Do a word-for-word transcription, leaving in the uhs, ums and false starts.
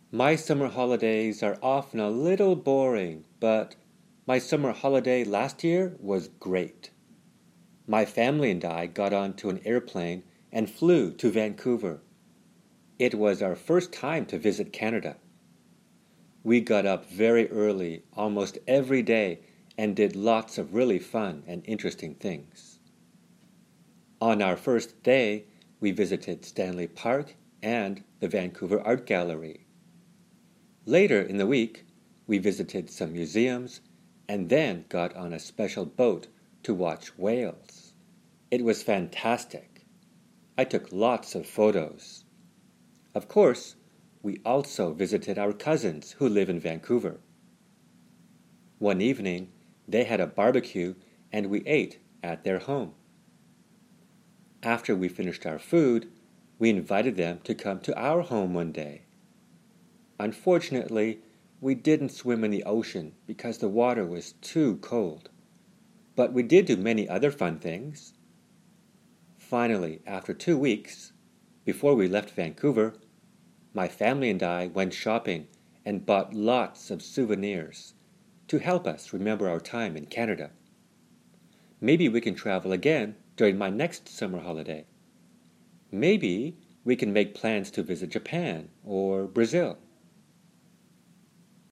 My summer holidays are often a little boring, but my summer holiday last year was great. My family and I got onto an airplane and flew to Vancouver. It was our first time to visit Canada. We got up very early almost every day and did lots of really fun and interesting things. On our first day, we visited Stanley Park and the Vancouver Art Gallery. Later in the week, we visited some museums and then got on a special boat to watch whales. It was fantastic. I took lots of photos. Of course, we also visited our cousins who live in Vancouver. One evening, they had a barbecue and we ate at their home. After we finished our food, we invited them to come to our home one day. Unfortunately, we didn't swim in the ocean because the water was too cold. But we did do many other fun things. Finally, after two weeks, before we left Vancouver, my family and I went shopping and bought lots of souvenirs to help us remember our time in Canada. Maybe we can travel again during my next summer holiday. Maybe we can make plans to visit Japan or Brazil.